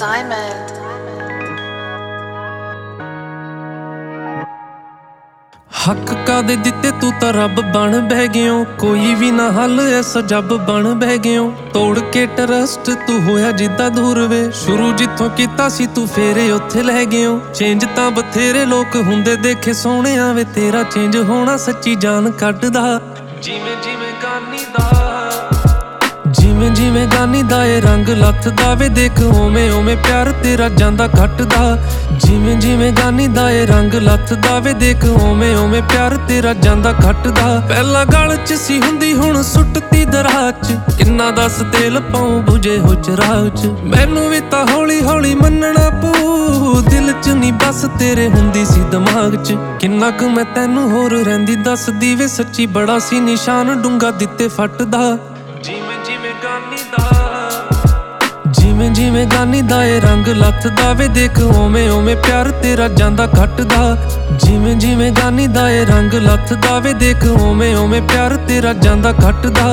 Diamond. हक कादे दिते तू तां रब बन बह गयो, कोई भी ना हल ऐसा जब बन बह गयो। तोड़ के ट्रस्ट तू होया जिद्दां दूर वे, शुरू जिथों कीता सी तू फेरे उत्थे लै गयो। चेंज तां बथेरे लोक हुंदे देखे सोहणिया वे, तेरा चेंज होना सच्ची जान कड्डदा। जिवें जिवें गानी दा जिवें जिवें गानी दा ए रंग लथदा वे, देख ओवें ओवें प्यार तेरा जांदा घटदा। जिवें जिवें गानी दा ए रंग लथदा वे, देख ओवें ओवें प्यार तेरा जांदा घटदा। पहला गल च सी हुंदी हुण सुटती दराह च, किन्ना दस तेल पाऊं बुझे हो चराह च। मैनू भी तां हौली हौली मन्नना पऊ, दिल च नी बस तेरे हुंदी सी दिमाग च। किन्ना क मैं तैनू होर रहिंदी दसदी वे, सच्ची बड़ा सी निशान डूंगा दिते फटदा। जिवें जिवें गानी दा ए रंग लथदा वे, देख ओवें ओवें प्यार तेरा जांदा घटदा। जिवें जिवें गानी दा ए रंग लथदा वे, देख ओवें ओवें प्यार तेरा जांदा घटदा।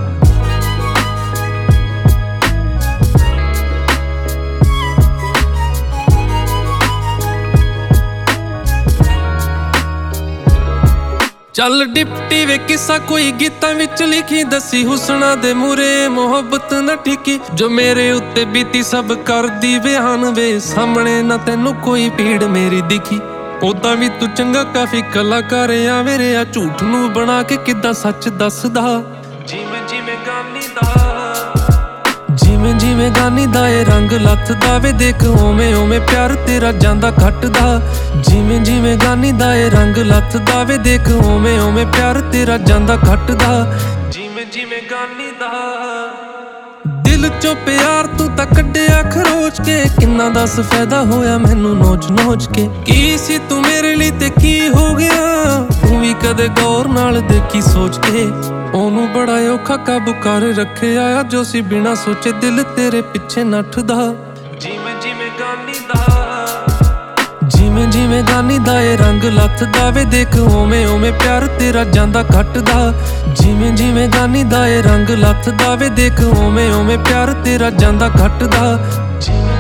चल डिप्टी वे किस्सा कोई गीतां विच लिखी, दसी हुसना दे मूरे मोहब्बत न टिकी। जो मेरे उत्ते बीती सब कर दी बयान वे, सामने ना तैनू कोई पीड़ मेरी दिखी। ओदा भी तू चंगा काफी कलाकार आ मेरे, आ झूठ नू बना के किद्दां सच दसदा। जिवें जिवें गानी दा जिवें जिवें गानी दा ए रंग लथदा वे, देख ओवें ओवें प्यार तेरा जांदा घटदा। जिवें जिवें गानी दा ए रंग लथदा वे, देख ओवें ओवें प्यार तेरा जांदा घटदा। जिवें जिवें गानी दा दिल चो प्यार तू तां कड्डिया खरोच के, किन्ना दस फायदा होया मैनू नोच नोच के। की सी तू मेरे लिए ते की हो गया, तू भी कदे गौर नाल देखी सोच के। ओनू बड़ा औखा काबू कर रखिया, जो सी बिना सोचे दिल तेरे पिछे नठदा। जिवें जिवें गानी दा जिवें जिवें गानी दा ए रंग लथदा वे, देख ओवें ओवें प्यार तेरा जांदा घटदा। जिवें जिवें गानी दा ए रंग लथदा वे, देख ओवें ओवें प्यार तेरा जांदा घटदा।